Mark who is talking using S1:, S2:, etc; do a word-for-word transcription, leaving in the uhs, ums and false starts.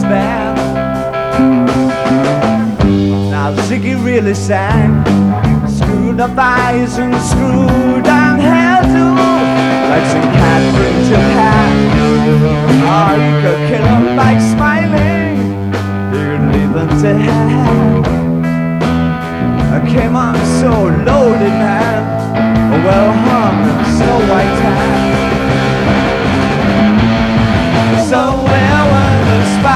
S1: band. Now Ziggy really sang, screwed up eyes and screwed down hairdo, like some cat from Japan. Oh, you could kill him by smiling, you could leave him to hell. I came on so loaded, man.